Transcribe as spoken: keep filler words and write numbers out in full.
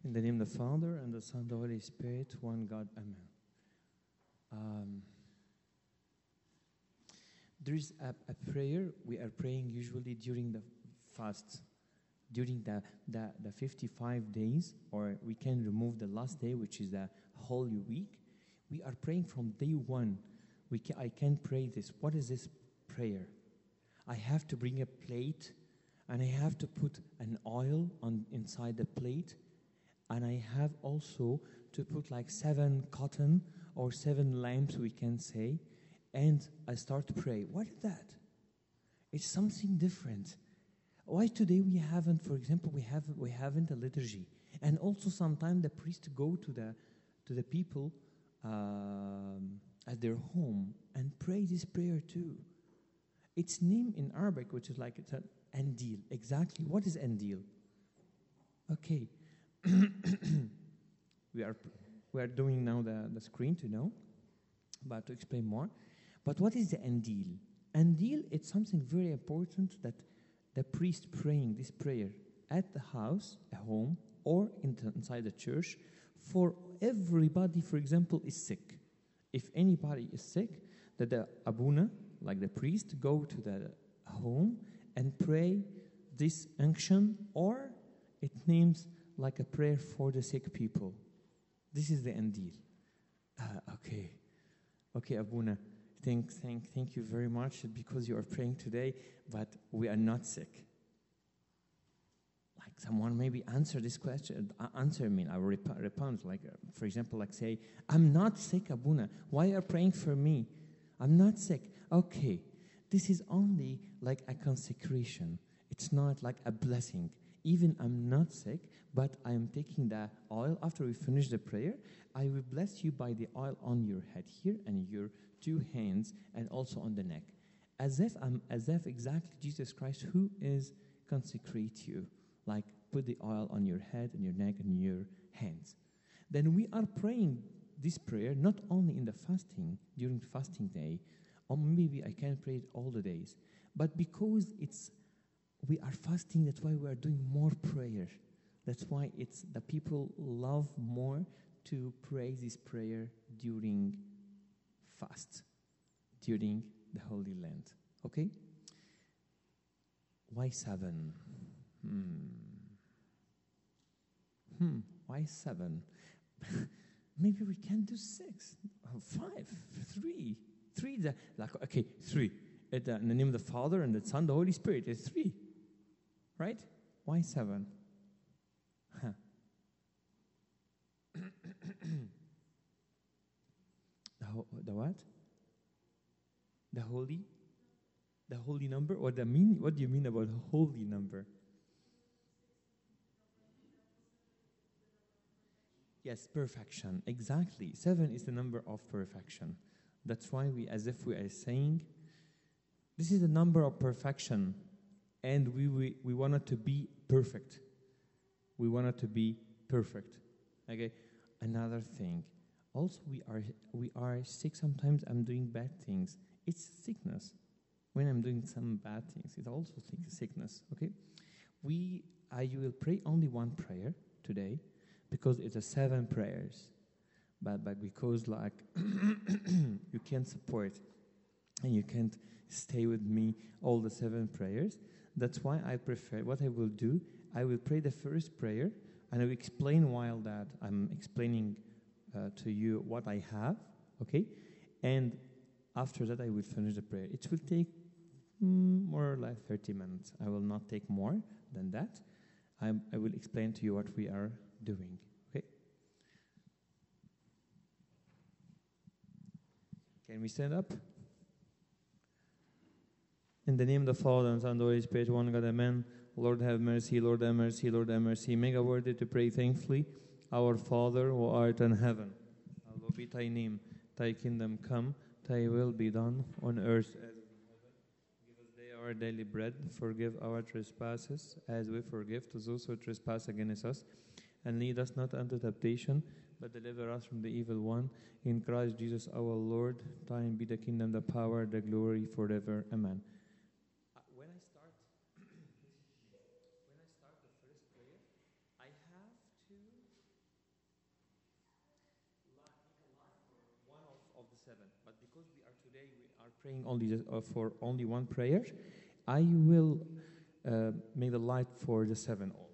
In the name of the Father, and the Son, and the Holy Spirit, one God, Amen. Um, there is a, a prayer we are praying usually during the fast, during the, the, the fifty-five days, or we can remove the last day, which is the Holy Week. We are praying from day one. We can, I can pray this. What is this prayer? I have to bring a plate, and I have to put an oil on inside the plate, and I have also to put like seven cotton or seven lamps, we can say, and I start to pray. What is that? It's something different. Why today we haven't, for example, we have we haven't a liturgy, and also sometimes the priest go to the to the people um, at their home and pray this prayer too. It's named in Arabic, which is like it's an andil. Exactly, what is andil? Okay. we are we are doing now the, the screen to know, but to explain more. But what is the andil? Andil, it's something very important that the priest praying this prayer at the house, at home, or in the, inside the church, for everybody, for example, is sick. If anybody is sick, that the abuna, like the priest, go to the home and pray this unction, or it names like a prayer for the sick people. This is the andil. Uh, okay. Okay, Abuna. Thank, thank, thank you very much because you are praying today, but we are not sick. Like someone maybe answer this question, uh, answer me, I will rep- respond. Like, uh, for example, like say, I'm not sick, Abuna. Why are you praying for me? I'm not sick. Okay. This is only like a consecration. It's not like a blessing. Even I'm not sick, but I am taking the oil. After we finish the prayer, I will bless you by the oil on your head here and your two hands and also on the neck. As if I'm, as if exactly Jesus Christ who is consecrate you. Like put the oil on your head and your neck and your hands. Then we are praying this prayer not only in the fasting, during the fasting day, or maybe I can pray it all the days, but because it's we are fasting, that's why we are doing more prayer. That's why it's the people love more to pray this prayer during fast, during the Holy Land. Okay? Why seven? Hmm. Hmm. Why seven? Maybe we can do six, or five, three. Three, the, like, okay, three. It, uh, in the name of the Father and the Son, the Holy Spirit, it's three. Right? Why seven? Huh. the, ho- the what? The holy? The holy number? Or the mean? What do you mean about holy number? Yes, perfection. Exactly. Seven is the number of perfection. That's why we, as if we are saying, this is the number of perfection. And we, we, we want it to be perfect. We want it to be perfect. Okay. Another thing. Also, we are we are sick. Sometimes I'm doing bad things. It's sickness. When I'm doing some bad things, it's also sickness. Okay. We I will pray only one prayer today because it's a seven prayers. But but because like you can't support and you can't stay with me all the seven prayers. That's why I prefer, what I will do, I will pray the first prayer, and I will explain while that I'm explaining uh, to you what I have, okay? And after that, I will finish the prayer. It will take mm, more or less thirty minutes. I will not take more than that. I, I will explain to you what we are doing, okay? Can we stand up? In the name of the Father, and Son, and the Holy Spirit, one God, Amen. Lord have mercy, Lord have mercy, Lord have mercy. Make us worthy to pray thankfully. Our Father, who art in heaven, hallowed be thy name. Thy kingdom come, thy will be done, on earth as in heaven. Give us day our daily bread. Forgive our trespasses, as we forgive to those who trespass against us. And lead us not unto temptation, but deliver us from the evil one. In Christ Jesus our Lord, thine be the kingdom, the power, the glory, forever. Amen. seven. But because we are today, we are praying only just, uh, for only one prayer, I will uh, make the light for the seven also.